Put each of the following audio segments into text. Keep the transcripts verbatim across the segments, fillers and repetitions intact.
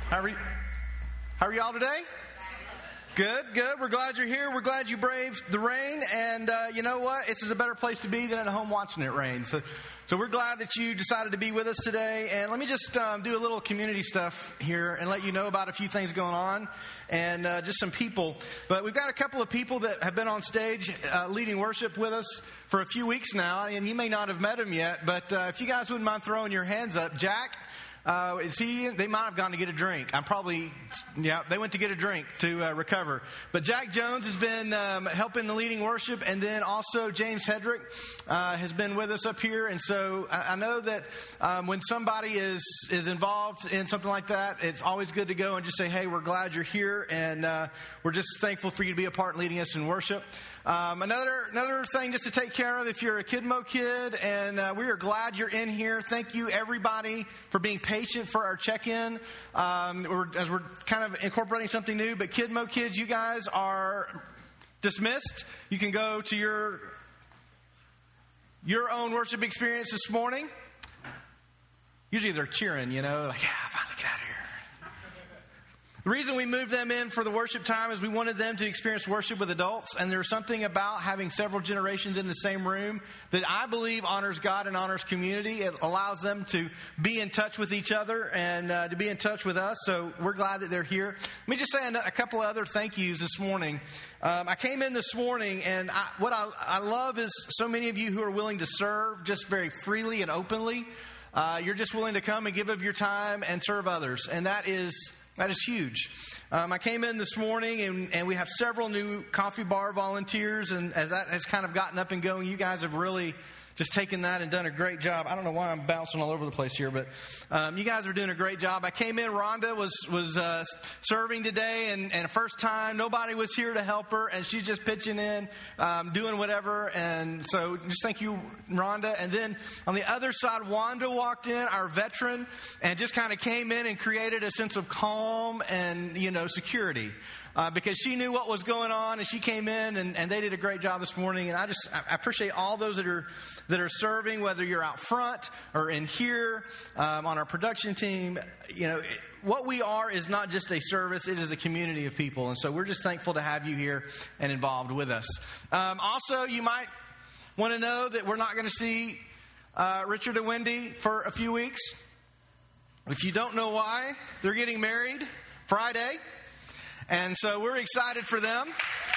How are, you, how are y'all today? Good, good. We're glad you're here. We're glad you braved the rain. And uh, you know what? This is a better place to be than at home watching it rain. So, so we're glad that you decided to be with us today. And let me just um, do a little community stuff here and let you know about a few things going on and uh, just some people. But we've got a couple of people that have been on stage uh, leading worship with us for a few weeks now. And you may not have met them yet. But uh, if you guys wouldn't mind throwing your hands up. Jack. Uh, is he, they might have gone to get a drink. I'm probably, yeah, they went to get a drink to uh, recover. But Jack Jones has been um, helping the leading worship, and then also James Hedrick uh, has been with us up here. And so I, I know that um, when somebody is is involved in something like that, it's always good to go and just say, hey, we're glad you're here, and uh, we're just thankful for you to be a part in leading us in worship. Um, another another thing just to take care of, if you're a Kidmo kid, and uh, we are glad you're in here. Thank you, everybody, for being patient for our check-in. Um, we're, as we're kind of incorporating something new, but Kidmo kids, you guys are dismissed. You can go to your your own worship experience this morning. Usually they're cheering, you know, like, yeah, finally get out of here. The reason we moved them in for the worship time is we wanted them to experience worship with adults. And there's something about having several generations in the same room that I believe honors God and honors community. It allows them to be in touch with each other and uh, to be in touch with us. So we're glad that they're here. Let me just say a couple of other thank yous this morning. Um, I came in this morning, and I, what I, I love is so many of you who are willing to serve just very freely and openly. Uh, you're just willing to come and give of your time and serve others. And that is... That is huge. Um, I came in this morning, and, and we have several new coffee bar volunteers. And as that has kind of gotten up and going, you guys have really just taken that and done a great job. I don't know why I'm bouncing all over the place here, but um, you guys are doing a great job. I came in, Rhonda was was uh, serving today, and, and first time, nobody was here to help her, and she's just pitching in, um, doing whatever. And so just thank you, Rhonda. And then on the other side, Wanda walked in, our veteran, and just kind of came in and created a sense of calm and, you know, security. Uh, because she knew what was going on, and she came in, and, and they did a great job this morning. And I just I appreciate all those that are that are serving, whether you're out front or in here um, on our production team. You know, what we are is not just a service; it is a community of people, and so we're just thankful to have you here and involved with us. Um, also, you might want to know that we're not going to see uh, Richard and Wendy for a few weeks. If you don't know why, they're getting married Friday. And so we're excited for them.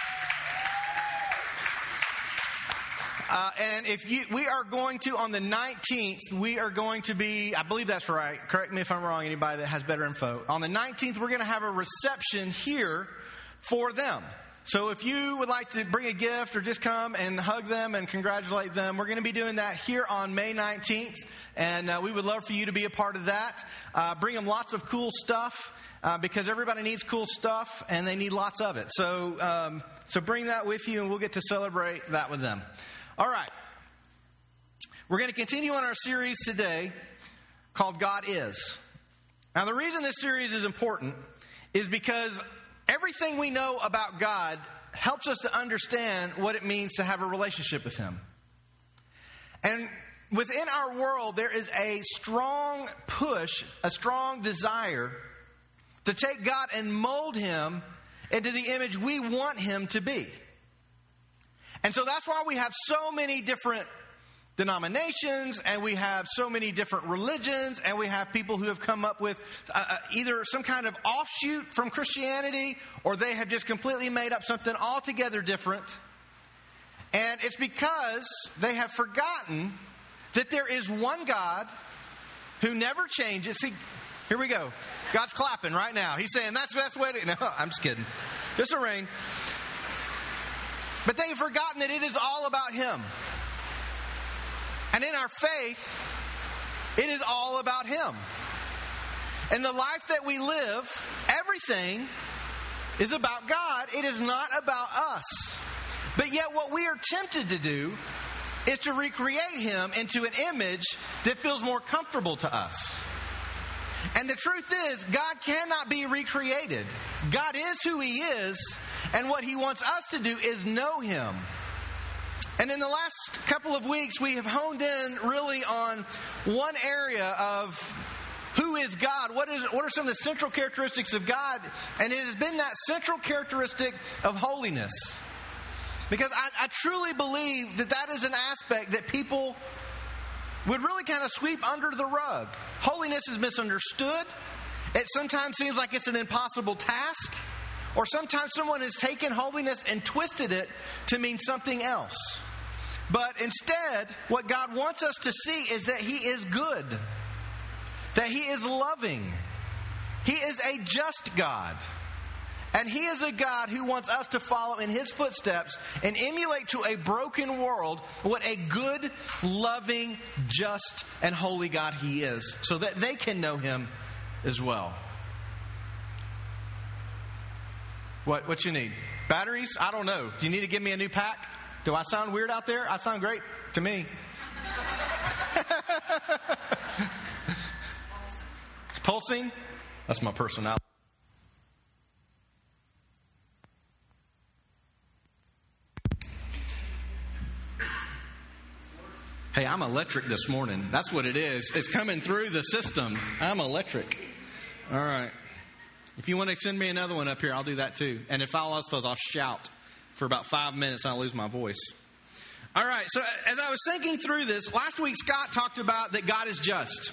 Uh, and if you, we are going to, on the nineteenth, we are going to be, I believe that's right. Correct me if I'm wrong, anybody that has better info. On the nineteenth, we're going to have a reception here for them. So if you would like to bring a gift or just come and hug them and congratulate them, we're going to be doing that here on May nineteenth. And uh, we would love for you to be a part of that. Uh, bring them lots of cool stuff. Uh, because everybody needs cool stuff, and they need lots of it. So um, so bring that with you, and we'll get to celebrate that with them. All right. We're going to continue on our series today called God Is. Now, the reason this series is important is because everything we know about God helps us to understand what it means to have a relationship with Him. And within our world, there is a strong push, a strong desire to take God and mold Him into the image we want Him to be. And so that's why we have so many different denominations, and we have so many different religions, and we have people who have come up with uh, either some kind of offshoot from Christianity, or they have just completely made up something altogether different. And it's because they have forgotten that there is one God who never changes. See, here we go. God's clapping right now. He's saying that's the best way to... No, I'm just kidding. Just a rain. But they've forgotten that it is all about Him. And in our faith, it is all about Him. In the life that we live, everything is about God. It is not about us. But yet what we are tempted to do is to recreate Him into an image that feels more comfortable to us. And the truth is, God cannot be recreated. God is who He is, and what He wants us to do is know Him. And in the last couple of weeks, we have honed in really on one area of who is God? What is what are some of the central characteristics of God? And it has been that central characteristic of holiness. Because I, I truly believe that that is an aspect that people would really kind of sweep under the rug. Holiness is misunderstood. It sometimes seems like it's an impossible task. Or sometimes someone has taken holiness and twisted it to mean something else. But instead, what God wants us to see is that He is good. That He is loving. He is a just God. And He is a God who wants us to follow in His footsteps and emulate to a broken world what a good, loving, just, and holy God He is, so that they can know Him as well. What what you need? Batteries? I don't know. Do you need to give me a new pack? Do I sound weird out there? I sound great to me. It's pulsing? That's my personality. Hey, I'm electric this morning. That's what it is. It's coming through the system. I'm electric. All right. If you want to send me another one up here, I'll do that too. And if all else fails, I'll shout for about five minutes and I'll lose my voice. All right. So as I was thinking through this, last week Scott talked about that God is just.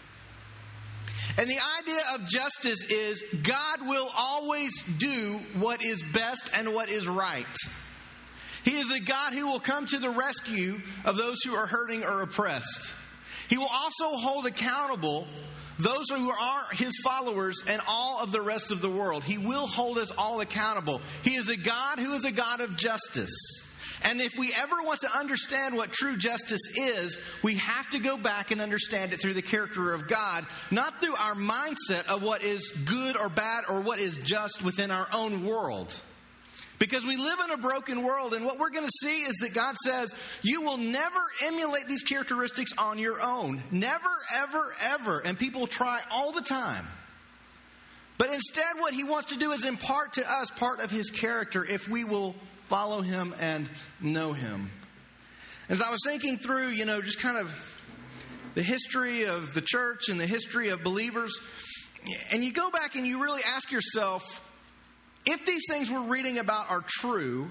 And the idea of justice is God will always do what is best and what is right. He is a God who will come to the rescue of those who are hurting or oppressed. He will also hold accountable those who are His followers and all of the rest of the world. He will hold us all accountable. He is a God who is a God of justice. And if we ever want to understand what true justice is, we have to go back and understand it through the character of God, not through our mindset of what is good or bad or what is just within our own world. Because we live in a broken world, and what we're going to see is that God says, you will never emulate these characteristics on your own. Never, ever, ever. And people try all the time. But instead, what He wants to do is impart to us part of His character if we will follow Him and know Him. As I was thinking through, you know, just kind of the history of the church and the history of believers, and you go back and you really ask yourself, if these things we're reading about are true,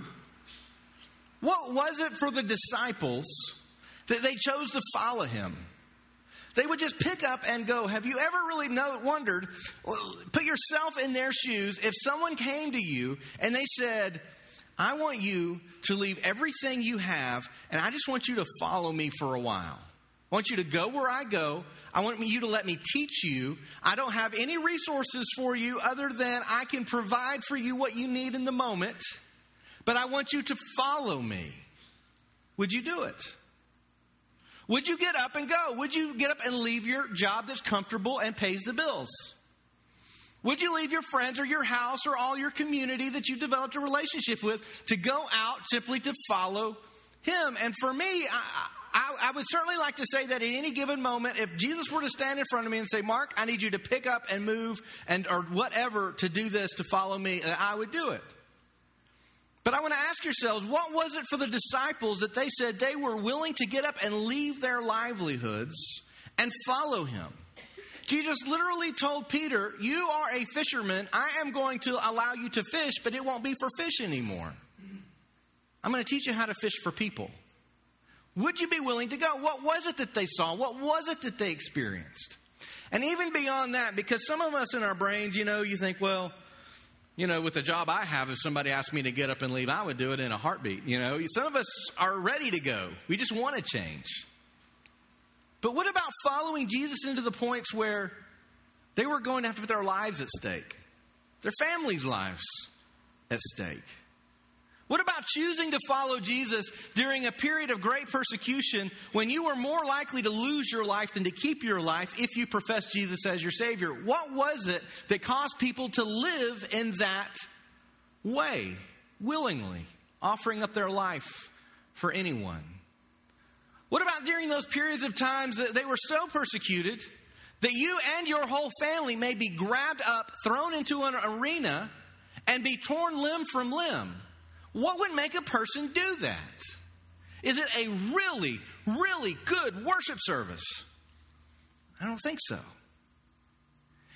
what was it for the disciples that they chose to follow Him? They would just pick up and go. Have you ever really know, wondered, put yourself in their shoes, if someone came to you and they said, I want you to leave everything you have, and I just want you to follow me for a while. I want you to go where I go. I want you to let me teach you. I don't have any resources for you other than I can provide for you what you need in the moment. But I want you to follow me. Would you do it? Would you get up and go? Would you get up and leave your job that's comfortable and pays the bills? Would you leave your friends or your house or all your community that you developed a relationship with to go out simply to follow Him? And for me, I, I, I would certainly like to say that at any given moment, if Jesus were to stand in front of me and say, Mark, I need you to pick up and move and or whatever to do this, to follow me, I would do it. But I want to ask yourselves, what was it for the disciples that they said they were willing to get up and leave their livelihoods and follow Him? Jesus literally told Peter, you are a fisherman. I am going to allow you to fish, but it won't be for fish anymore. I'm going to teach you how to fish for people. Would you be willing to go? What was it that they saw? What was it that they experienced? And even beyond that, because some of us in our brains, you know, you think, well, you know, with the job I have, if somebody asked me to get up and leave, I would do it in a heartbeat. You know, some of us are ready to go. We just want to change. But what about following Jesus into the points where they were going to have to put their lives at stake, their families' lives at stake? What about choosing to follow Jesus during a period of great persecution when you were more likely to lose your life than to keep your life if you profess Jesus as your Savior? What was it that caused people to live in that way, willingly, offering up their life for anyone? What about during those periods of times that they were so persecuted that you and your whole family may be grabbed up, thrown into an arena, and be torn limb from limb? What would make a person do that? Is it a really, really good worship service? I don't think so.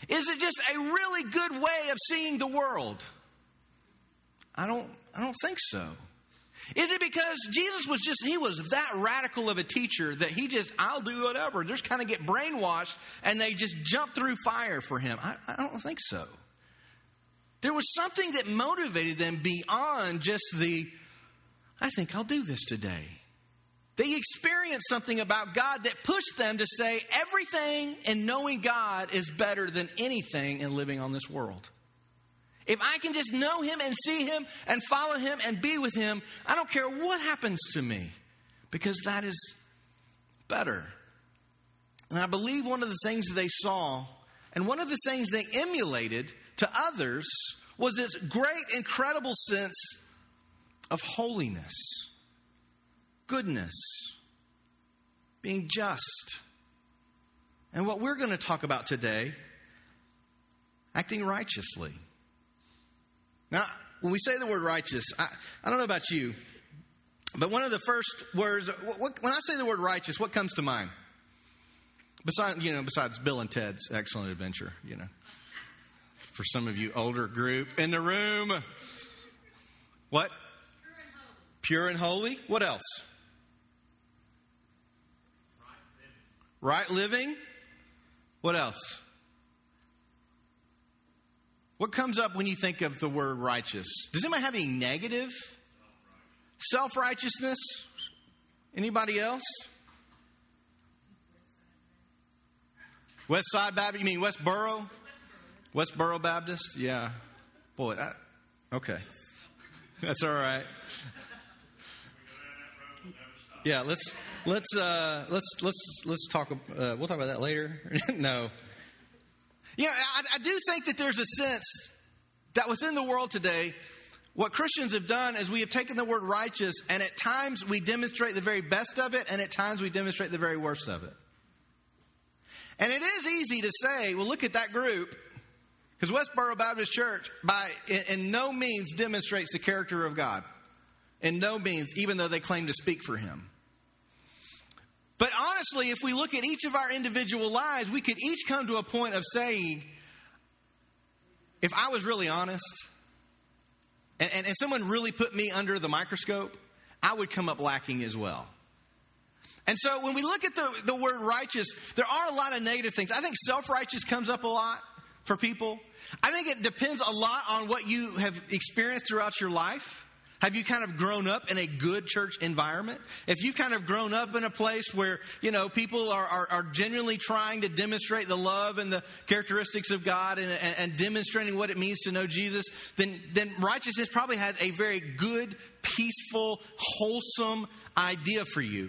Is it just a really good way of seeing the world? I don't, I don't think so. Is it because Jesus was just, he was that radical of a teacher that he just, I'll do whatever. Just kind of get brainwashed and they just jump through fire for him? I, I don't think so. There was something that motivated them beyond just the, I think I'll do this today. They experienced something about God that pushed them to say everything in knowing God is better than anything in living on this world. If I can just know him and see him and follow him and be with him, I don't care what happens to me, because that is better. And I believe one of the things they saw and one of the things they emulated to others was this great, incredible sense of holiness, goodness, being just. And what we're going to talk about today, acting righteously. Now, when we say the word righteous, I, I don't know about you, but one of the first words, what, when I say the word righteous, what comes to mind? Besides, you know, besides Bill and Ted's Excellent Adventure, you know. For some of you older group in the room. What? Pure and holy. Pure and holy. What else? Right living. Right living. What else? What comes up when you think of the word righteous? Does anybody have any negative? Self-righteousness? Anybody else? West Side Baptist? You mean Westboro? Westboro Baptist? Yeah. Boy, that, okay. That's all right. Yeah, let's let's uh, let's let's let's talk. Uh, we'll talk about that later. No. Yeah, I, I do think that there's a sense that within the world today, what Christians have done is we have taken the word righteous, and at times we demonstrate the very best of it, and at times we demonstrate the very worst of it. And it is easy to say, well, look at that group, because Westboro Baptist Church, by in, in no means demonstrates the character of God. In no means, even though they claim to speak for him. But honestly, if we look at each of our individual lives, we could each come to a point of saying, if I was really honest, and, and, and someone really put me under the microscope, I would come up lacking as well. And so when we look at the, the word righteous, there are a lot of negative things. I think self-righteous comes up a lot for people. I think it depends a lot on what you have experienced throughout your life. Have you kind of grown up in a good church environment? If you've kind of grown up in a place where, you know, people are, are, are genuinely trying to demonstrate the love and the characteristics of God and, and, and demonstrating what it means to know Jesus, then, then righteousness probably has a very good, peaceful, wholesome idea for you.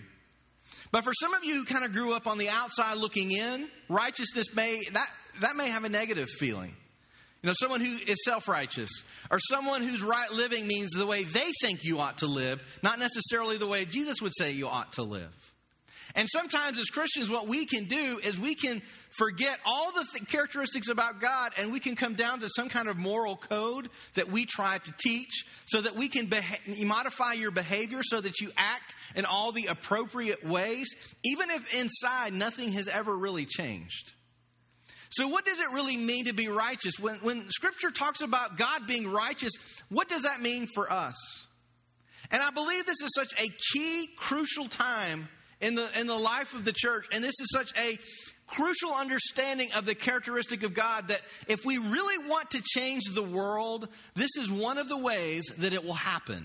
But for some of you who kind of grew up on the outside looking in, righteousness may, that, that may have a negative feeling. You know, someone who is self-righteous, or someone whose right living means the way they think you ought to live, not necessarily the way Jesus would say you ought to live. And sometimes as Christians, what we can do is we can forget all the th- characteristics about God, and we can come down to some kind of moral code that we try to teach so that we can beha- modify your behavior so that you act in all the appropriate ways, even if inside nothing has ever really changed. So what does it really mean to be righteous? When, when Scripture talks about God being righteous, what does that mean for us? And I believe this is such a key, crucial time in the, in the life of the church. And this is such a crucial understanding of the characteristic of God that if we really want to change the world, this is one of the ways that it will happen.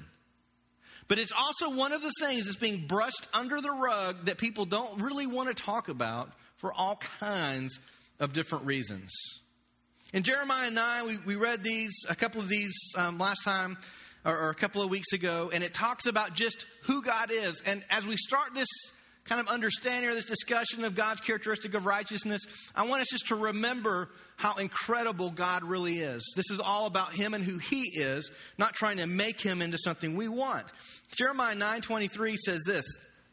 But it's also one of the things that's being brushed under the rug that people don't really want to talk about for all kinds of of different reasons. In Jeremiah nine, we, we read these, a couple of these um, last time, or, or a couple of weeks ago, and it talks about just who God is. And as we start this kind of understanding or this discussion of God's characteristic of righteousness, I want us just to remember how incredible God really is. This is all about him and who he is, not trying to make him into something we want. Jeremiah nine twenty-three says this,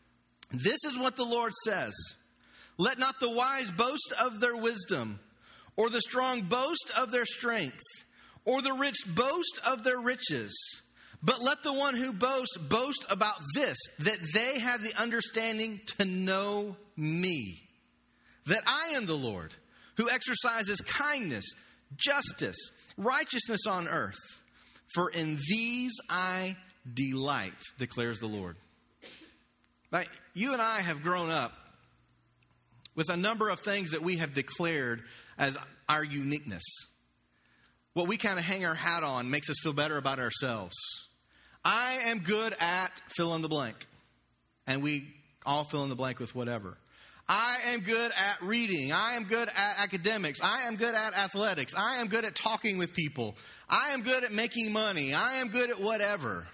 "This is what the Lord says. Let not the wise boast of their wisdom, or the strong boast of their strength, or the rich boast of their riches. But let the one who boasts boast about this, that they have the understanding to know me, that I am the Lord, who exercises kindness, justice, righteousness on earth. For in these I delight, declares the Lord. Like, you and I have grown up with a number of things that we have declared as our uniqueness. What we kind of hang our hat on makes us feel better about ourselves. I am good at fill in the blank. And we all fill in the blank with whatever. I am good at reading. I am good at academics. I am good at athletics. I am good at talking with people. I am good at making money. I am good at whatever.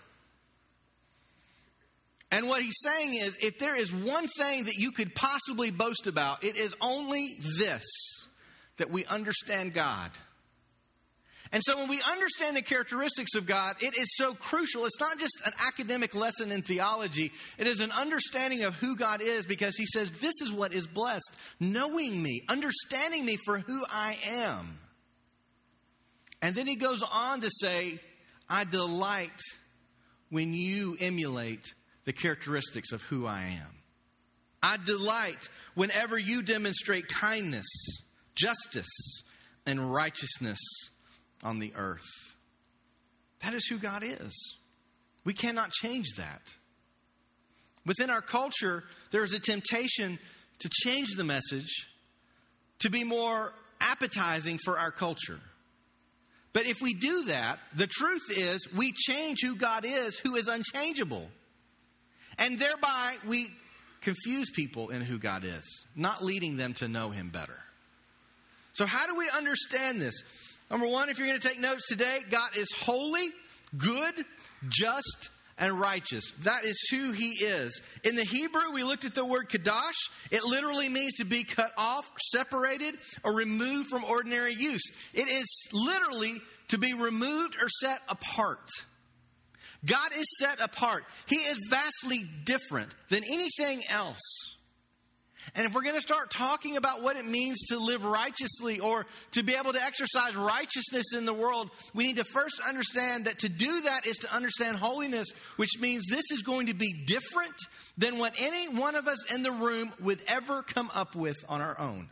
And what he's saying is, if there is one thing that you could possibly boast about, it is only this, that we understand God. And so when we understand the characteristics of God, it is so crucial. It's not just an academic lesson in theology. It is an understanding of who God is, because he says, this is what is blessed. Knowing me, understanding me for who I am. And then he goes on to say, I delight when you emulate the characteristics of who I am. I delight whenever you demonstrate kindness, justice, and righteousness on the earth. That is who God is. We cannot change that. Within our culture, there is a temptation to change the message to be more appetizing for our culture. But if we do that, the truth is we change who God is, who is unchangeable. And thereby we confuse people in who God is, not leading them to know him better. So how do we understand this? Number one, if you're going to take notes today, God is holy, good, just, and righteous. That is who he is. In the Hebrew, we looked at the word kadosh. It literally means to be cut off, separated, or removed from ordinary use. It is literally to be removed or set apart. God is set apart. He is vastly different than anything else. And if we're going to start talking about what it means to live righteously or to be able to exercise righteousness in the world, we need to first understand that to do that is to understand holiness, which means this is going to be different than what any one of us in the room would ever come up with on our own.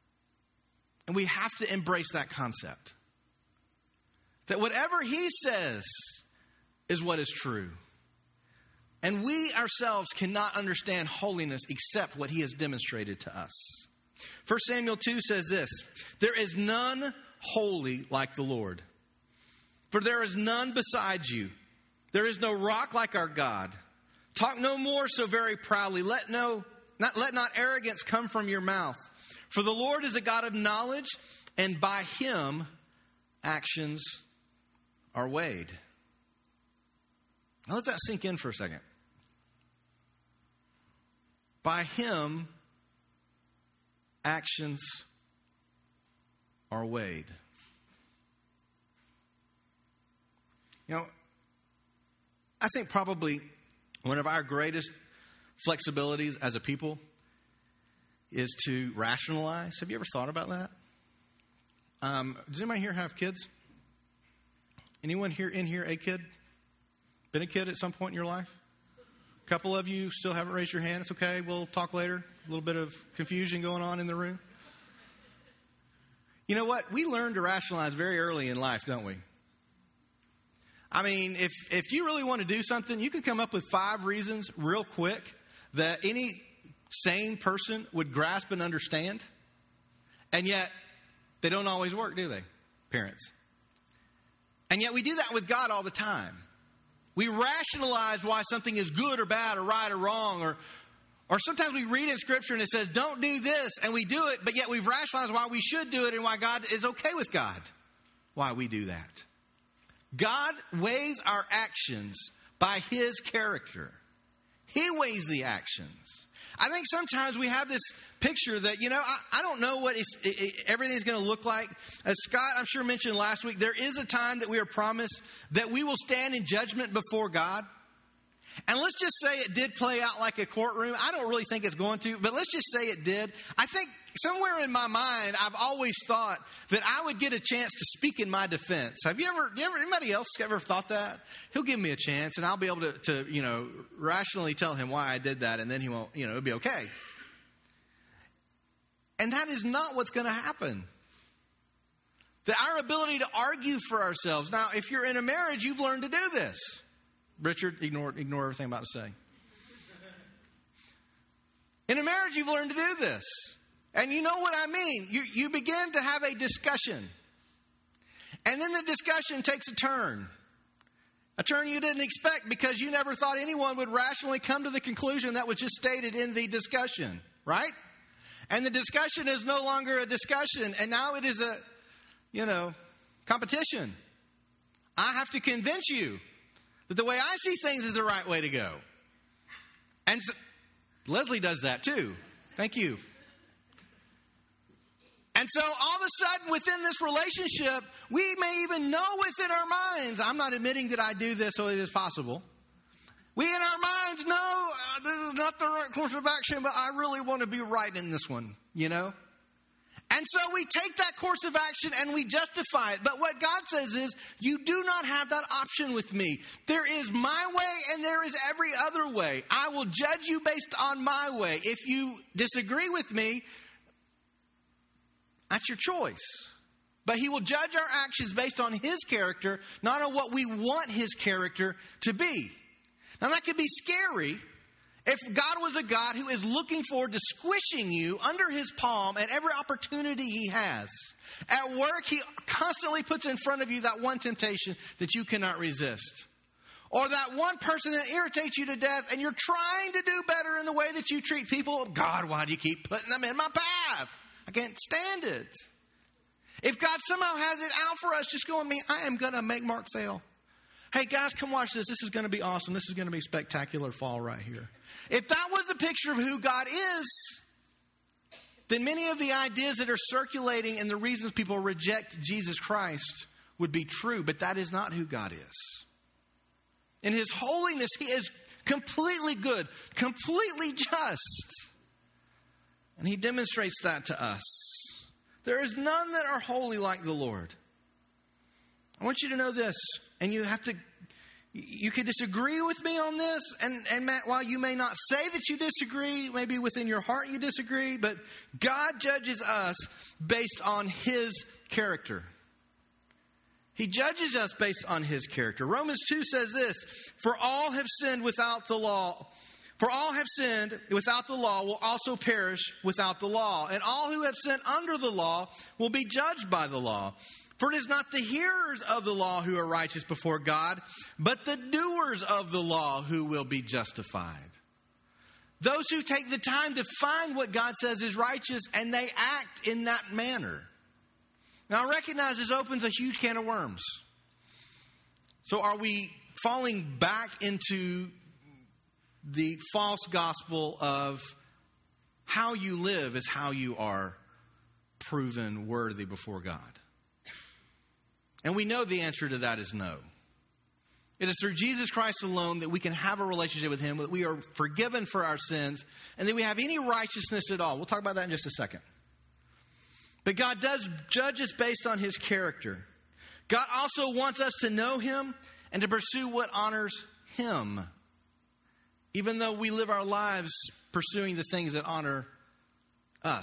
And we have to embrace that concept. That whatever he says is what is true. And we ourselves cannot understand holiness except what he has demonstrated to us. First Samuel two says this, there is none holy like the Lord, for there is none beside you. There is no rock like our God. Talk no more so very proudly. Let no, not, let not arrogance come from your mouth. For the Lord is a God of knowledge, and by him actions are weighed. Now let that sink in for a second. By him, actions are weighed. You know, I think probably one of our greatest flexibilities as a people is to rationalize. Have you ever thought about that? Um, does anybody here have kids? Anyone here in here a kid? Been a kid at some point in your life? A couple of you still haven't raised your hand. It's okay. We'll talk later. A little bit of confusion going on in the room. You know what? We learn to rationalize very early in life, don't we? I mean, if if you really want to do something, you can come up with five reasons real quick that any sane person would grasp and understand. And yet, they don't always work, do they, parents? And yet we do that with God all the time. We rationalize why something is good or bad or right or wrong. Or, or sometimes we read in Scripture and it says, don't do this. And we do it, but yet we've rationalized why we should do it and why God is okay with God. Why we do that. God weighs our actions by his character. He weighs the actions. I think sometimes we have this picture that, you know, I, I don't know what it's, it, it, everything's going to look like. As Scott, I'm sure, mentioned last week, there is a time that we are promised that we will stand in judgment before God. And let's just say it did play out like a courtroom. I don't really think it's going to, but let's just say it did. I think somewhere in my mind, I've always thought that I would get a chance to speak in my defense. Have you ever, you ever anybody else ever thought that? He'll give me a chance and I'll be able to, to, you know, rationally tell him why I did that, and then he won't, you know, it'll be okay. And that is not what's going to happen. That our ability to argue for ourselves. Now, if you're in a marriage, you've learned to do this. Richard, ignore, ignore everything I'm about to say. In a marriage, you've learned to do this. And you know what I mean. You, you begin to have a discussion. And then the discussion takes a turn. A turn you didn't expect because you never thought anyone would rationally come to the conclusion that was just stated in the discussion. Right? And the discussion is no longer a discussion. And now it is a, you know, competition. I have to convince you that the way I see things is the right way to go. And so, Leslie does that too. Thank you. And so all of a sudden within this relationship, we may even know within our minds, I'm not admitting that I do this, so it is possible. We in our minds know uh, this is not the right course of action, but I really want to be right in this one, you know? And so we take that course of action and we justify it. But what God says is, you do not have that option with me. There is my way and there is every other way. I will judge you based on my way. If you disagree with me, that's your choice. But he will judge our actions based on his character, not on what we want his character to be. Now that could be scary if God was a God who is looking forward to squishing you under his palm at every opportunity he has. At work, he constantly puts in front of you that one temptation that you cannot resist. Or that one person that irritates you to death and you're trying to do better in the way that you treat people. God, why do you keep putting them in my path? I can't stand it. If God somehow has it out for us, just go with me, I am going to make Mark fail. Hey, guys, come watch this. This is going to be awesome. This is going to be a spectacular fall right here. If that was a picture of who God is, then many of the ideas that are circulating and the reasons people reject Jesus Christ would be true. But that is not who God is. In his holiness, he is completely good, completely just. And he demonstrates that to us. There is none that are holy like the Lord. I want you to know this, and you have to, you can disagree with me on this, and, and Matt, while you may not say that you disagree, maybe within your heart you disagree, but God judges us based on his character. He judges us based on his character. Romans two says this, for all have sinned without the law. For all have sinned without the law will also perish without the law. And all who have sinned under the law will be judged by the law. For it is not the hearers of the law who are righteous before God, but the doers of the law who will be justified. Those who take the time to find what God says is righteous and they act in that manner. Now I recognize this opens a huge can of worms. So are we falling back into the false gospel of how you live is how you are proven worthy before God? And we know the answer to that is no. It is through Jesus Christ alone that we can have a relationship with him, that we are forgiven for our sins, and that we have any righteousness at all. We'll talk about that in just a second. But God does judge us based on his character. God also wants us to know him and to pursue what honors him, even though we live our lives pursuing the things that honor us.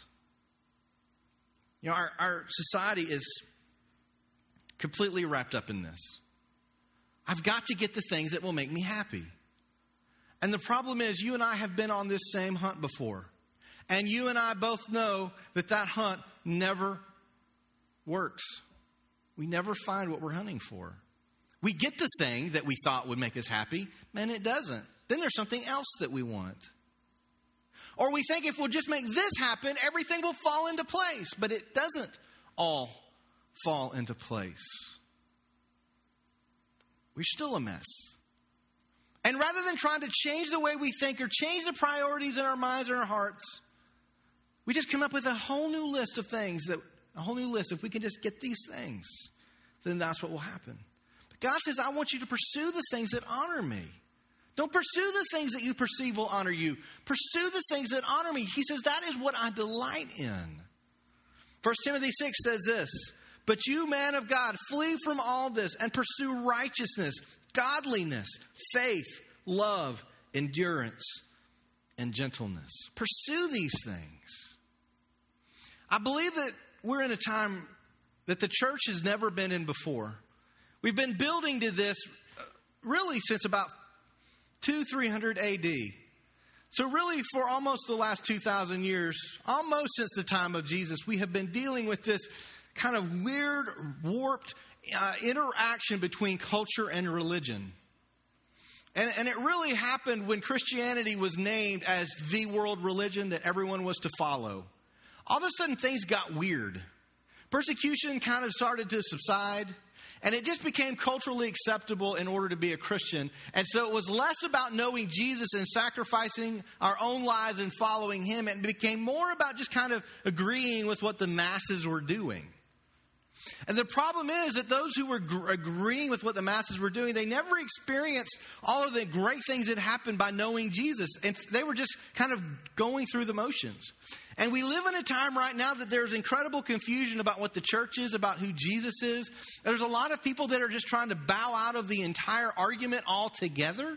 You know, our, our society is completely wrapped up in this. I've got to get the things that will make me happy. And the problem is, you and I have been on this same hunt before. And you and I both know that that hunt never works. We never find what we're hunting for. We get the thing that we thought would make us happy, and it doesn't. Then there's something else that we want. Or we think if we'll just make this happen, everything will fall into place. But it doesn't all fall into place. We're still a mess. And rather than trying to change the way we think or change the priorities in our minds and our hearts, we just come up with a whole new list of things, that a whole new list. If we can just get these things, then that's what will happen. But God says, I want you to pursue the things that honor me. Don't pursue the things that you perceive will honor you. Pursue the things that honor me. He says, that is what I delight in. First Timothy six says this, but you, man of God, flee from all this and pursue righteousness, godliness, faith, love, endurance, and gentleness. Pursue these things. I believe that we're in a time that the church has never been in before. We've been building to this really since about two, three hundred A D. So really for almost the last two thousand years, almost since the time of Jesus, we have been dealing with this kind of weird, warped uh, interaction between culture and religion. And, and it really happened when Christianity was named as the world religion that everyone was to follow. All of a sudden, things got weird. Persecution kind of started to subside, and it just became culturally acceptable in order to be a Christian. And so it was less about knowing Jesus and sacrificing our own lives and following him. It became more about just kind of agreeing with what the masses were doing. And the problem is that those who were gr- agreeing with what the masses were doing, they never experienced all of the great things that happened by knowing Jesus. And they were just kind of going through the motions. And we live in a time right now that there's incredible confusion about what the church is, about who Jesus is. There's a lot of people that are just trying to bow out of the entire argument altogether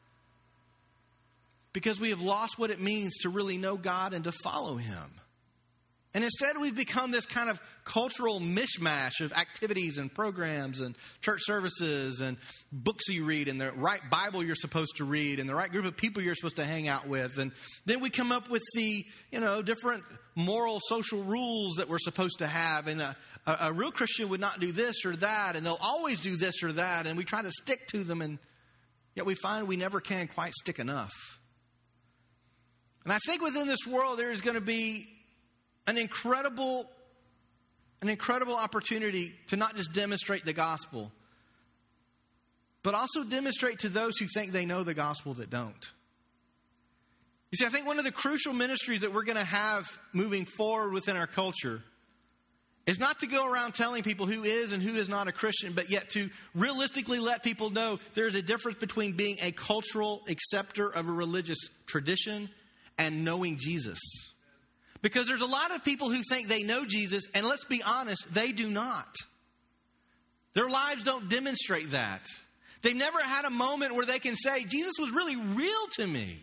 because we have lost what it means to really know God and to follow him. And instead, we've become this kind of cultural mishmash of activities and programs and church services and books you read and the right Bible you're supposed to read and the right group of people you're supposed to hang out with. And then we come up with the, you know, different moral social rules that we're supposed to have. And a, a, a real Christian would not do this or that, and they'll always do this or that. And we try to stick to them, and yet we find we never can quite stick enough. And I think within this world, there is going to be An incredible, an incredible opportunity to not just demonstrate the gospel, but also demonstrate to those who think they know the gospel that don't. You see, I think one of the crucial ministries that we're going to have moving forward within our culture is not to go around telling people who is and who is not a Christian, but yet to realistically let people know there's a difference between being a cultural acceptor of a religious tradition and knowing Jesus. Because there's a lot of people who think they know Jesus, and let's be honest, they do not. Their lives don't demonstrate that. They've never had a moment where they can say, Jesus was really real to me.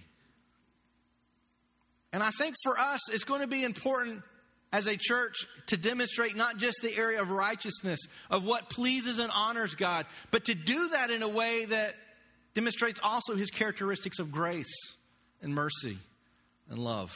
And I think for us, it's going to be important as a church to demonstrate not just the area of righteousness, of what pleases and honors God, but to do that in a way that demonstrates also his characteristics of grace and mercy and love.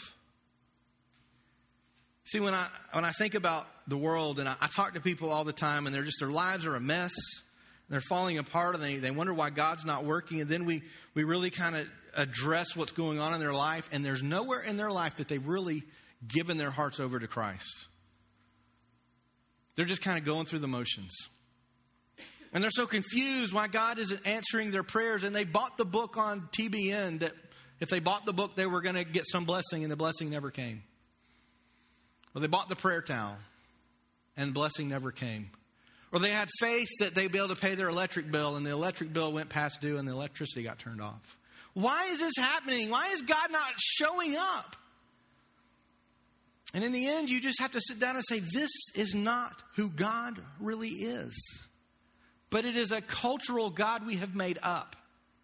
See, when I when I think about the world, and I, I talk to people all the time, and they're just their lives are a mess, and they're falling apart, and they, they wonder why God's not working. And then we we really kind of address what's going on in their life, and there's nowhere in their life that they've really given their hearts over to Christ. They're just kind of going through the motions. And they're so confused why God isn't answering their prayers. And they bought the book on T B N that if they bought the book, they were going to get some blessing, and the blessing never came. Or they bought the prayer towel, and blessing never came. Or they had faith that they'd be able to pay their electric bill, and the electric bill went past due, and the electricity got turned off. Why is this happening? Why is God not showing up? And in the end, you just have to sit down and say, this is not who God really is. But it is a cultural God we have made up.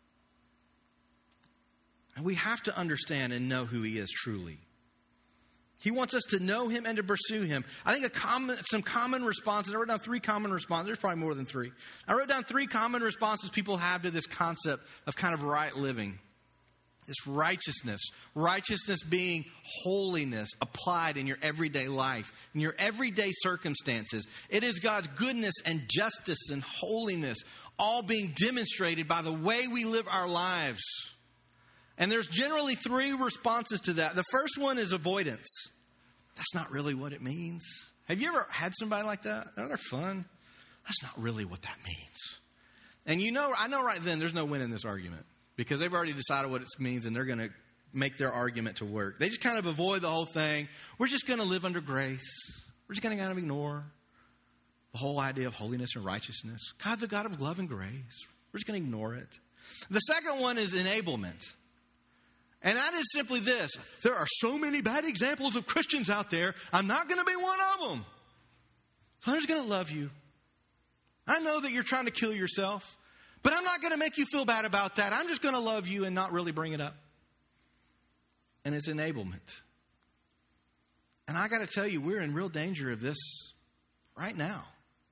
And we have to understand and know who he is truly. He wants us to know him and to pursue him. I think a common, some common responses, I wrote down three common responses. There's probably more than three. I wrote down three common responses people have to this concept of kind of right living. This righteousness. Righteousness being holiness applied in your everyday life, in your everyday circumstances. It is God's goodness and justice and holiness all being demonstrated by the way we live our lives. And there's generally three responses to that. The first one is avoidance. That's not really what it means. Have you ever had somebody like that? Oh, they're fun. That's not really what that means. And you know, I know right then there's no win in this argument because they've already decided what it means and they're going to make their argument to work. They just kind of avoid the whole thing. We're just going to live under grace. We're just going to kind of ignore the whole idea of holiness and righteousness. God's a God of love and grace. We're just going to ignore it. The second one is enablement. And that is simply this. There are so many bad examples of Christians out there. I'm not going to be one of them. So I'm just going to love you. I know that you're trying to kill yourself, but I'm not going to make you feel bad about that. I'm just going to love you and not really bring it up. And it's enablement. And I got to tell you, we're in real danger of this right now.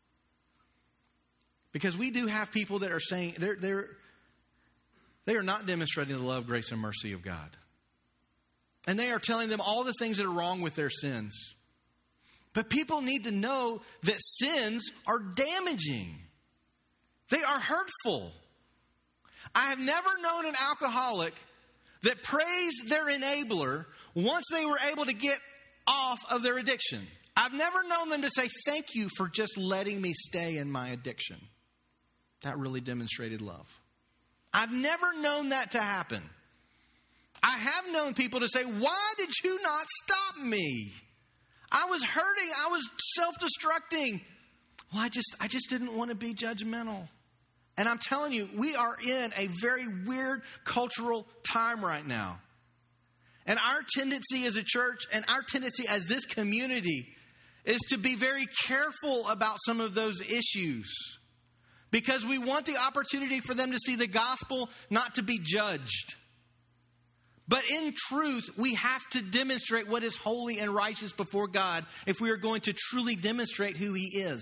Because we do have people that are saying they're, they're, they are not demonstrating the love, grace, and mercy of God. And they are telling them all the things that are wrong with their sins. But people need to know that sins are damaging. They are hurtful. I have never known an alcoholic that praised their enabler once they were able to get off of their addiction. I've never known them to say, thank you for just letting me stay in my addiction. That really demonstrated love. I've never known that to happen. I have known people to say, why did you not stop me? I was hurting. I was self-destructing. Well, I just, I just didn't want to be judgmental. And I'm telling you, we are in a very weird cultural time right now. And our tendency as a church and our tendency as this community is to be very careful about some of those issues. Because we want the opportunity for them to see the gospel, not to be judged. But in truth, we have to demonstrate what is holy and righteous before God if we are going to truly demonstrate who He is.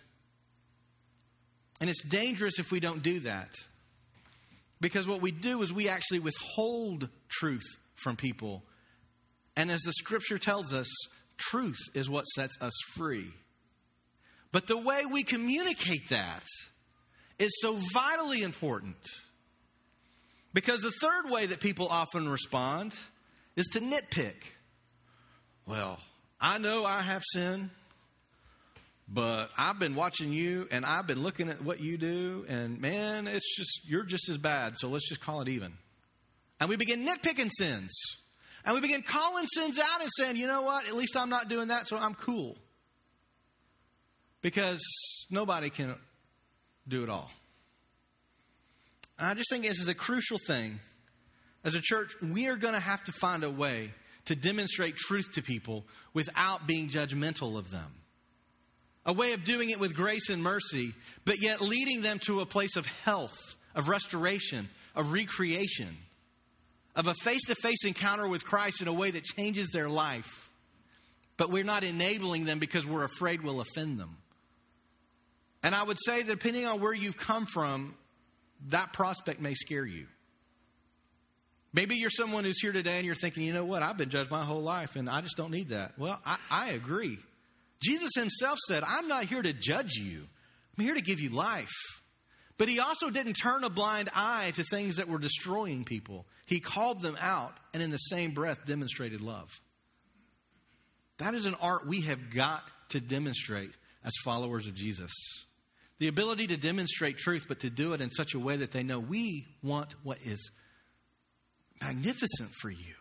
And it's dangerous if we don't do that. Because what we do is we actually withhold truth from people. And as the scripture tells us, truth is what sets us free. But the way we communicate that is so vitally important. Because the third way that people often respond is to nitpick. Well, I know I have sin, but I've been watching you and I've been looking at what you do, and man, it's just, you're just as bad, so let's just call it even. And we begin nitpicking sins. And we begin calling sins out and saying, you know what, at least I'm not doing that, so I'm cool. Because nobody can do it all. And I just think this is a crucial thing. As a church, we are going to have to find a way to demonstrate truth to people without being judgmental of them. A way of doing it with grace and mercy, but yet leading them to a place of health, of restoration, of recreation, of a face-to-face encounter with Christ in a way that changes their life. But we're not enabling them because we're afraid we'll offend them. And I would say that depending on where you've come from, that prospect may scare you. Maybe you're someone who's here today and you're thinking, you know what, I've been judged my whole life and I just don't need that. Well, I, I agree. Jesus himself said, I'm not here to judge you. I'm here to give you life. But he also didn't turn a blind eye to things that were destroying people. He called them out and in the same breath demonstrated love. That is an art we have got to demonstrate as followers of Jesus. The ability to demonstrate truth, but to do it in such a way that they know we want what is magnificent for you.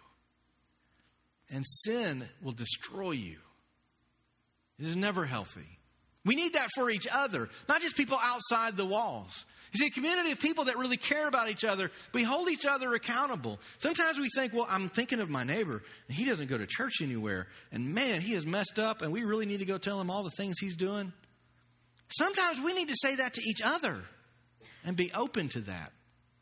And sin will destroy you. It is never healthy. We need that for each other, not just people outside the walls. You see, a community of people that really care about each other, we hold each other accountable. Sometimes we think, well, I'm thinking of my neighbor, and he doesn't go to church anywhere. And man, he is messed up, and we really need to go tell him all the things he's doing. Sometimes we need to say that to each other and be open to that.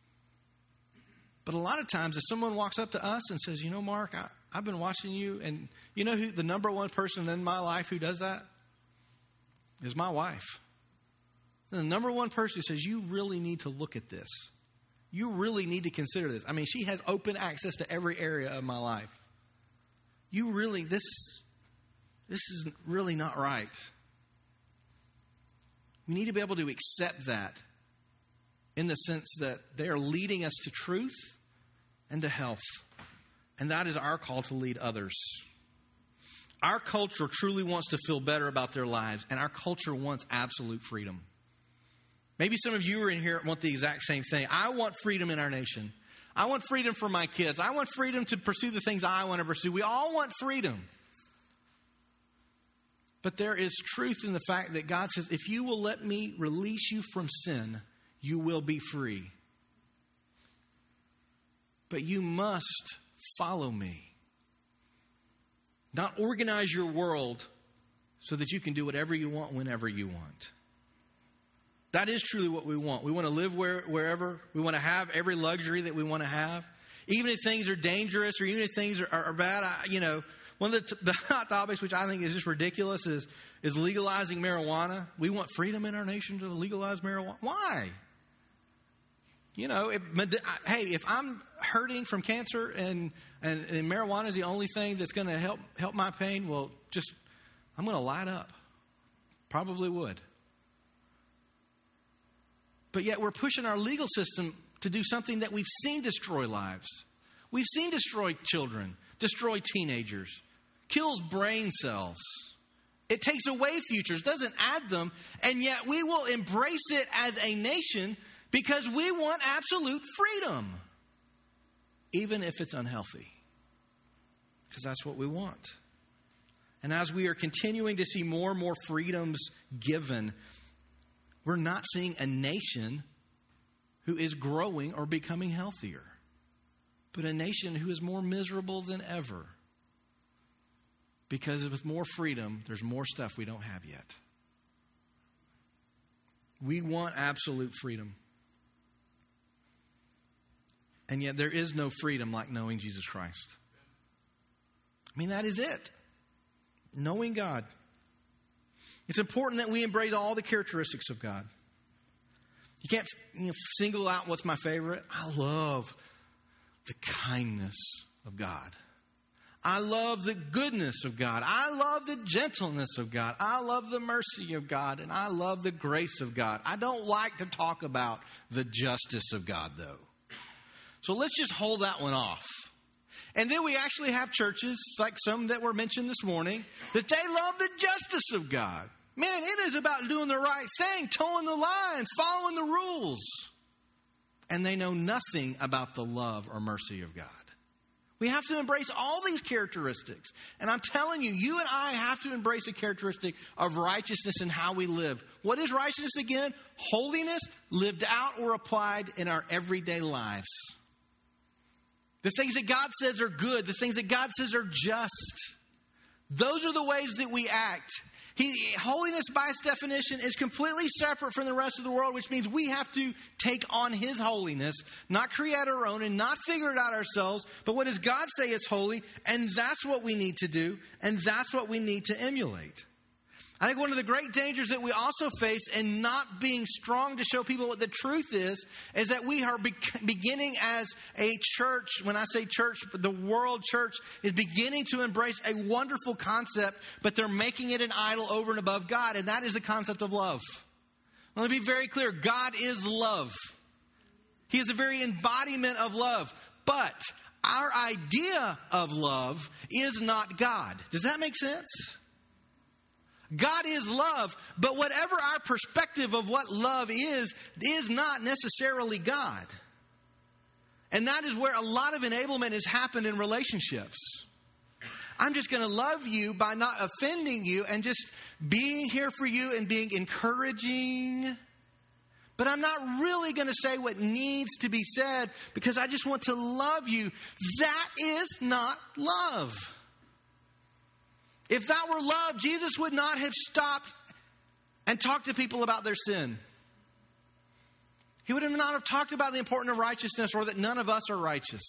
But a lot of times if someone walks up to us and says, you know, Mark, I, I've been watching you, and you know who the number one person in my life who does that? Is my wife. The number one person who says, you really need to look at this. You really need to consider this. I mean, she has open access to every area of my life. You really, this, this is really not right. We need to be able to accept that in the sense that they are leading us to truth and to health. And that is our call to lead others. Our culture truly wants to feel better about their lives, and our culture wants absolute freedom. Maybe some of you are in here want the exact same thing. I want freedom in our nation. I want freedom for my kids. I want freedom to pursue the things I want to pursue. We all want freedom. But there is truth in the fact that God says, if you will let me release you from sin, you will be free. But you must follow me. Not organize your world so that you can do whatever you want whenever you want. That is truly what we want. We want to live where, wherever. We want to have every luxury that we want to have. Even if things are dangerous or even if things are, are, are bad, I, you know, One of the, the hot topics, which I think is just ridiculous, is, is legalizing marijuana. We want freedom in our nation to legalize marijuana. Why? You know, if, hey, if I'm hurting from cancer and, and, and marijuana is the only thing that's going to help help my pain, well, just, I'm going to light up. Probably would. But yet we're pushing our legal system to do something that we've seen destroy lives. We've seen destroy children, destroy teenagers, kills brain cells. It takes away futures, doesn't add them, and yet we will embrace it as a nation because we want absolute freedom, even if it's unhealthy, because that's what we want. And as we are continuing to see more and more freedoms given, we're not seeing a nation who is growing or becoming healthier, but a nation who is more miserable than ever. Because with more freedom, there's more stuff we don't have yet. We want absolute freedom. And yet there is no freedom like knowing Jesus Christ. I mean, that is it. Knowing God. It's important that we embrace all the characteristics of God. You can't you know, single out what's my favorite. I love the kindness of God. I love the goodness of God. I love the gentleness of God. I love the mercy of God. And I love the grace of God. I don't like to talk about the justice of God, though. So let's just hold that one off. And then we actually have churches, like some that were mentioned this morning, that they love the justice of God. Man, it is about doing the right thing, towing the line, following the rules. And they know nothing about the love or mercy of God. We have to embrace all these characteristics. And I'm telling you, you and I have to embrace a characteristic of righteousness in how we live. What is righteousness again? Holiness lived out or applied in our everyday lives. The things that God says are good, the things that God says are just. Those are the ways that we act. He, holiness, by its definition, is completely separate from the rest of the world, which means we have to take on His holiness, not create our own and not figure it out ourselves. But what does God say is holy? And that's what we need to do. And that's what we need to emulate. I think one of the great dangers that we also face in not being strong to show people what the truth is, is that we are be- beginning as a church, when I say church, the world church is beginning to embrace a wonderful concept, but they're making it an idol over and above God, and that is the concept of love. Let me be very clear. God is love. He is the very embodiment of love, but our idea of love is not God. Does that make sense? God is love, but whatever our perspective of what love is, is not necessarily God. And that is where a lot of enablement has happened in relationships. I'm just going to love you by not offending you and just being here for you and being encouraging. But I'm not really going to say what needs to be said because I just want to love you. That is not love. If that were love, Jesus would not have stopped and talked to people about their sin. He would have not have talked about the importance of righteousness or that none of us are righteous.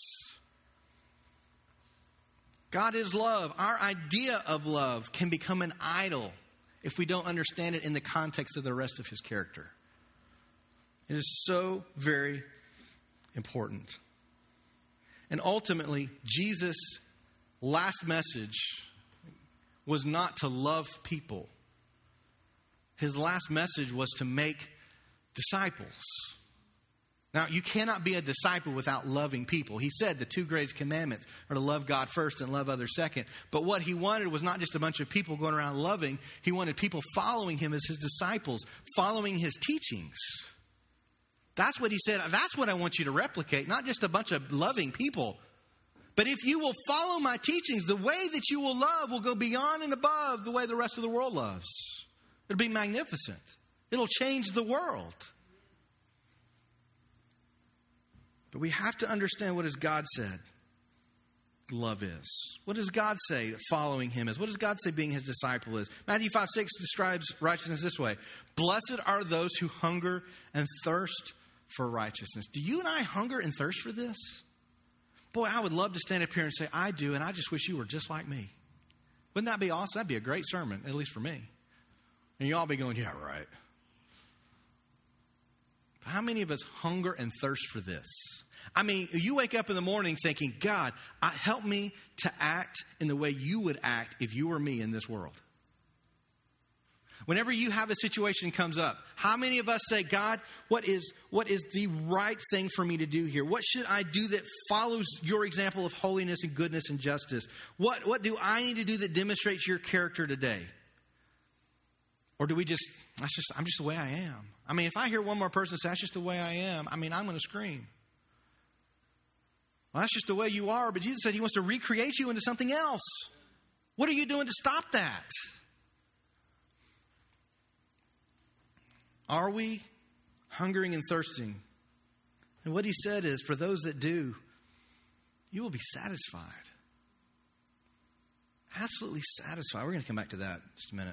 God is love. Our idea of love can become an idol if we don't understand it in the context of the rest of His character. It is so very important. And ultimately, Jesus' last message was not to love people. His last message was to make disciples. Now, you cannot be a disciple without loving people. He said the two greatest commandments are to love God first and love others second. But what He wanted was not just a bunch of people going around loving. He wanted people following Him as His disciples, following His teachings. That's what He said. That's what I want you to replicate, not just a bunch of loving people. But if you will follow my teachings, the way that you will love will go beyond and above the way the rest of the world loves. It'll be magnificent. It'll change the world. But we have to understand what has God said love is. What does God say that following Him is? What does God say being His disciple is? Matthew five six describes righteousness this way. Blessed are those who hunger and thirst for righteousness. Do you and I hunger and thirst for this? Boy, I would love to stand up here and say, I do, and I just wish you were just like me. Wouldn't that be awesome? That'd be a great sermon, at least for me. And you all be going, yeah, right. How many of us hunger and thirst for this? I mean, you wake up in the morning thinking, God, help me to act in the way you would act if you were me in this world. Whenever you have a situation comes up, how many of us say, God, what is what is the right thing for me to do here? What should I do that follows your example of holiness and goodness and justice? What, what do I need to do that demonstrates your character today? Or do we just, that's just, I'm just the way I am. I mean, if I hear one more person say, that's just the way I am, I mean, I'm going to scream. Well, that's just the way you are. But Jesus said he wants to recreate you into something else. What are you doing to stop that? Are we hungering and thirsting? And what he said is, for those that do, you will be satisfied. Absolutely satisfied. We're going to come back to that in just a minute.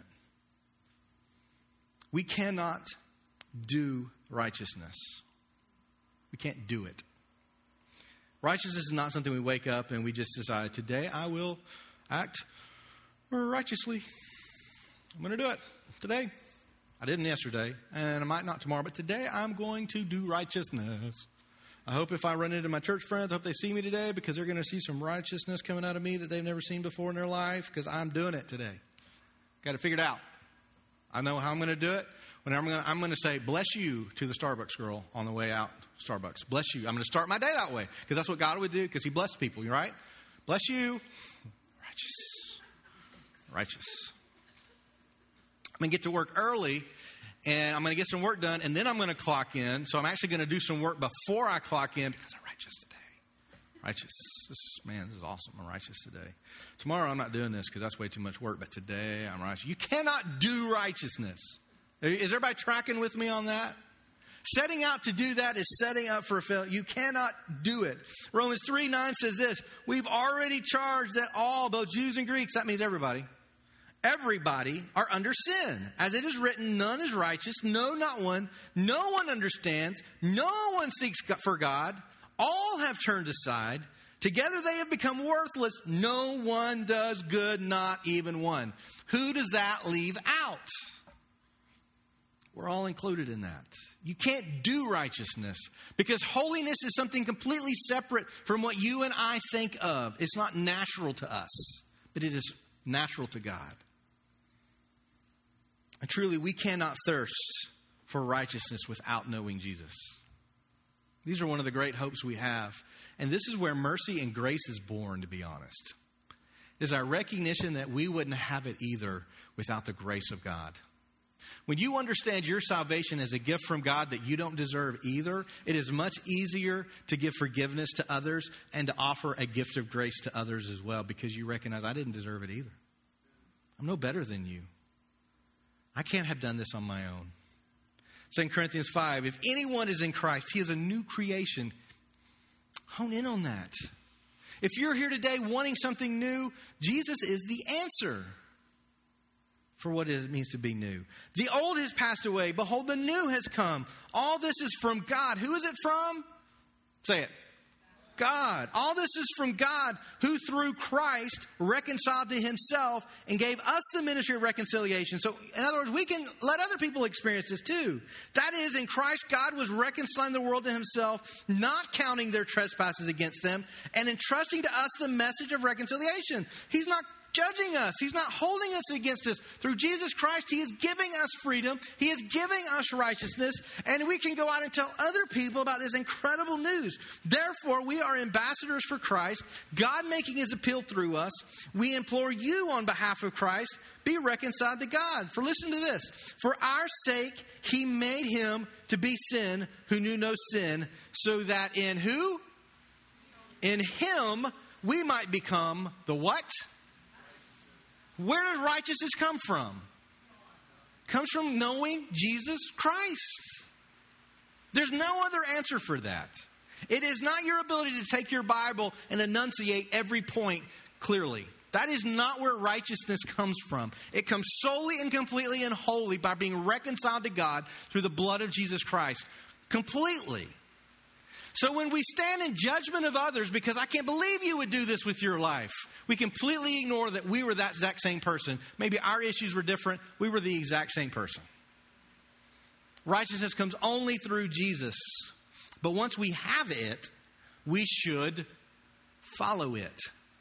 We cannot do righteousness. We can't do it. Righteousness is not something we wake up and we just decide, today I will act righteously. I'm going to do it today. I didn't yesterday, and I might not tomorrow, but today I'm going to do righteousness. I hope if I run into my church friends, I hope they see me today because they're going to see some righteousness coming out of me that they've never seen before in their life because I'm doing it today. Got to figure it out. I know how I'm going to do it. When I'm going to, I'm going to say, bless you to the Starbucks girl on the way out. Starbucks. Bless you. I'm going to start my day that way because that's what God would do because he blessed people, right? Bless you. Righteous. Righteous. I'm going to get to work early and I'm going to get some work done and then I'm going to clock in. So I'm actually going to do some work before I clock in because I'm righteous today. Righteous. This is, man, this is awesome. I'm righteous today. Tomorrow I'm not doing this because that's way too much work. But today I'm righteous. You cannot do righteousness. Is everybody tracking with me on that? Setting out to do that is setting up for a failure. You cannot do it. Romans three nine says this. We've already charged that all, both Jews and Greeks, that means everybody, everybody are under sin. As it is written, none is righteous, no, not one. No one understands. No one seeks for God. All have turned aside. Together they have become worthless. No one does good, not even one. Who does that leave out? We're all included in that. You can't do righteousness because holiness is something completely separate from what you and I think of. It's not natural to us, but it is natural to God. And truly, we cannot thirst for righteousness without knowing Jesus. These are one of the great hopes we have. And this is where mercy and grace is born, to be honest. It is our recognition that we wouldn't have it either without the grace of God. When you understand your salvation as a gift from God that you don't deserve either, it is much easier to give forgiveness to others and to offer a gift of grace to others as well because you recognize I didn't deserve it either. I'm no better than you. I can't have done this on my own. Second Corinthians five, if anyone is in Christ, he is a new creation. Hone in on that. If you're here today wanting something new, Jesus is the answer for what it means to be new. The old has passed away. Behold, the new has come. All this is from God. Who is it from? Say it. God. All this is from God, who through Christ reconciled to himself and gave us the ministry of reconciliation. So, in other words, we can let other people experience this too. That is, in Christ, God was reconciling the world to himself, not counting their trespasses against them, and entrusting to us the message of reconciliation. He's not judging us. He's not holding us against us. Through Jesus Christ, he is giving us freedom. He is giving us righteousness. And we can go out and tell other people about this incredible news. Therefore, we are ambassadors for Christ, God making his appeal through us. We implore you on behalf of Christ, be reconciled to God. For listen to this. For our sake, he made him to be sin who knew no sin, so that in who? In him, we might become the what? Where does righteousness come from? It comes from knowing Jesus Christ. There's no other answer for that. It is not your ability to take your Bible and enunciate every point clearly. That is not where righteousness comes from. It comes solely and completely and wholly by being reconciled to God through the blood of Jesus Christ. Completely. So when we stand in judgment of others, because I can't believe you would do this with your life, we completely ignore that we were that exact same person. Maybe our issues were different. We were the exact same person. Righteousness comes only through Jesus. But once we have it, we should follow it.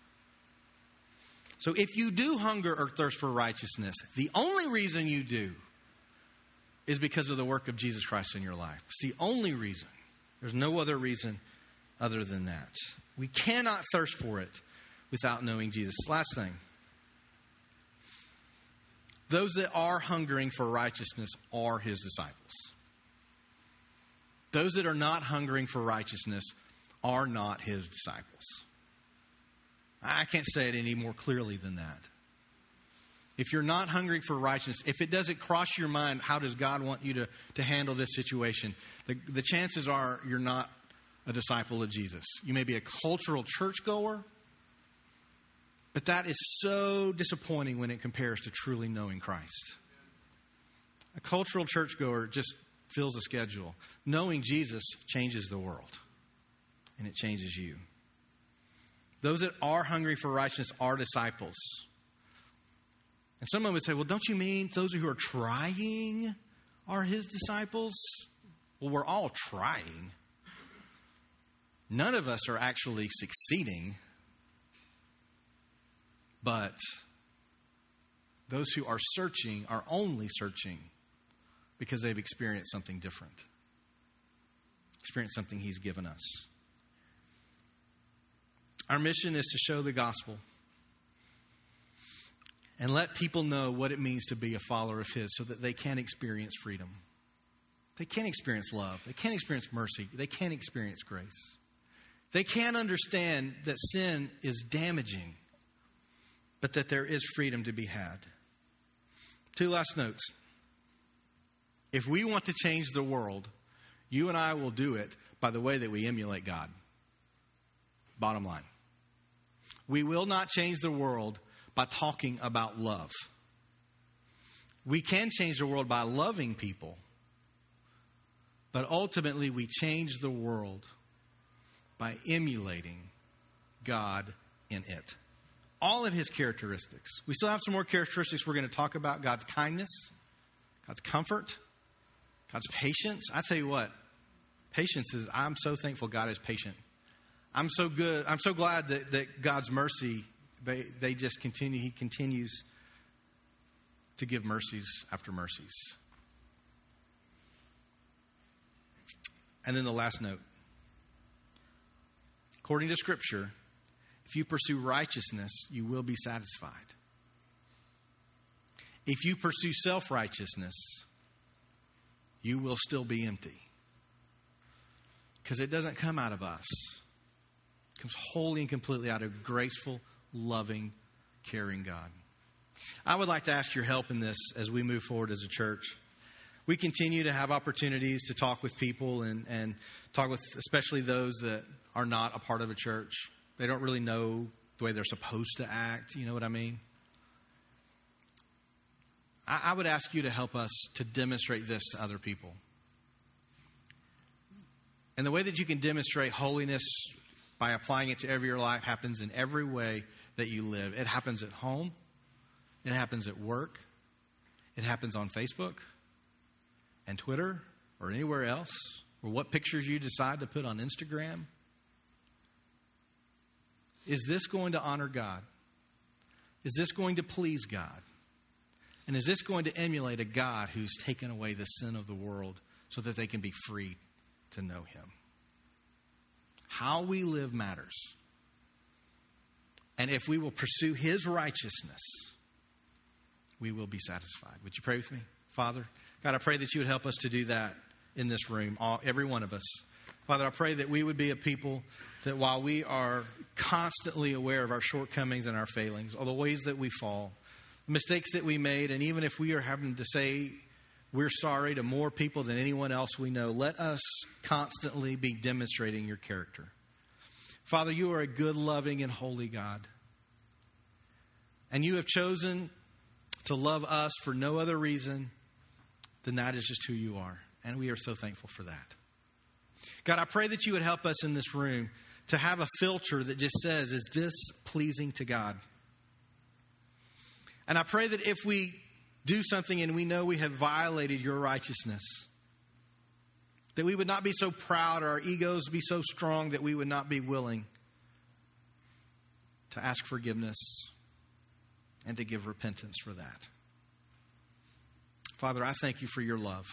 So if you do hunger or thirst for righteousness, the only reason you do is because of the work of Jesus Christ in your life. It's the only reason. There's no other reason other than that. We cannot thirst for it without knowing Jesus. Last thing. Those that are hungering for righteousness are his disciples. Those that are not hungering for righteousness are not his disciples. I can't say it any more clearly than that. If you're not hungry for righteousness, if it doesn't cross your mind, how does God want you to, to handle this situation? The, the chances are you're not a disciple of Jesus. You may be a cultural churchgoer, but that is so disappointing when it compares to truly knowing Christ. A cultural churchgoer just fills a schedule. Knowing Jesus changes the world, and it changes you. Those that are hungry for righteousness are disciples. And someone would say, well, don't you mean those who are trying are his disciples? Well, we're all trying. None of us are actually succeeding. But those who are searching are only searching because they've experienced something different. Experienced something he's given us. Our mission is to show the gospel and let people know what it means to be a follower of his so that they can experience freedom. They can experience love. They can experience mercy. They can experience grace. They can understand that sin is damaging, but that there is freedom to be had. Two last notes. If we want to change the world, you and I will do it by the way that we emulate God. Bottom line. We will not change the world by talking about love. We can change the world by loving people. But ultimately, we change the world by emulating God in it. All of his characteristics. We still have some more characteristics we're going to talk about. God's kindness, God's comfort, God's patience. I tell you what, patience is, I'm so thankful God is patient. I'm so good. I'm so glad that, that God's mercy, they, they just continue. He continues to give mercies after mercies. And then the last note. According to Scripture, if you pursue righteousness, you will be satisfied. If you pursue self-righteousness, you will still be empty. Because it doesn't come out of us. It comes wholly and completely out of graceful, loving, caring God. I would like to ask your help in this as we move forward as a church. We continue to have opportunities to talk with people and, and talk with especially those that are not a part of a church. They don't really know the way they're supposed to act. You know what I mean? I, I would ask you to help us to demonstrate this to other people. And the way that you can demonstrate holiness by applying it to every your life happens in every way that you live. It happens at home. It happens at work. It happens on Facebook and Twitter or anywhere else. Or what pictures you decide to put on Instagram. Is this going to honor God? Is this going to please God? And is this going to emulate a God who's taken away the sin of the world so that they can be free to know him? How we live matters. And if we will pursue his righteousness, we will be satisfied. Would you pray with me? Father, God, I pray that you would help us to do that in this room, all, every one of us. Father, I pray that we would be a people that while we are constantly aware of our shortcomings and our failings, all the ways that we fall, the mistakes that we made, and even if we are having to say we're sorry to more people than anyone else we know, let us constantly be demonstrating your character. Father, you are a good, loving, and holy God. And you have chosen to love us for no other reason than that is just who you are. And we are so thankful for that. God, I pray that you would help us in this room to have a filter that just says, is this pleasing to God? And I pray that if we do something and we know we have violated your righteousness, that we would not be so proud or our egos be so strong that we would not be willing to ask forgiveness and to give repentance for that. Father, I thank you for your love.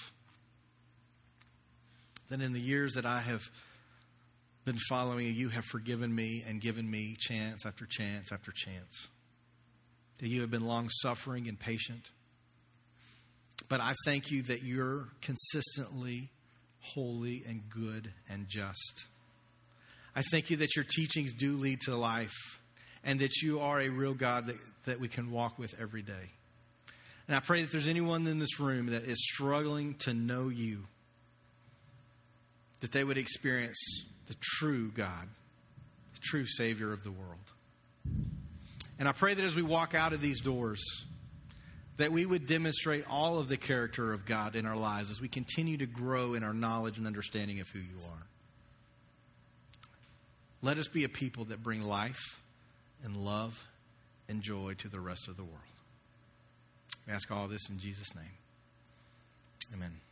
That in the years that I have been following you, you have forgiven me and given me chance after chance after chance. That you have been long-suffering and patient. But I thank you that you're consistently holy and good and just. I thank you that your teachings do lead to life and that you are a real God that, that we can walk with every day. And I pray that there's anyone in this room that is struggling to know you, that they would experience the true God, the true Savior of the world. And I pray that as we walk out of these doors, that we would demonstrate all of the character of God in our lives as we continue to grow in our knowledge and understanding of who you are. Let us be a people that bring life and love and joy to the rest of the world. We ask all this in Jesus' name. Amen.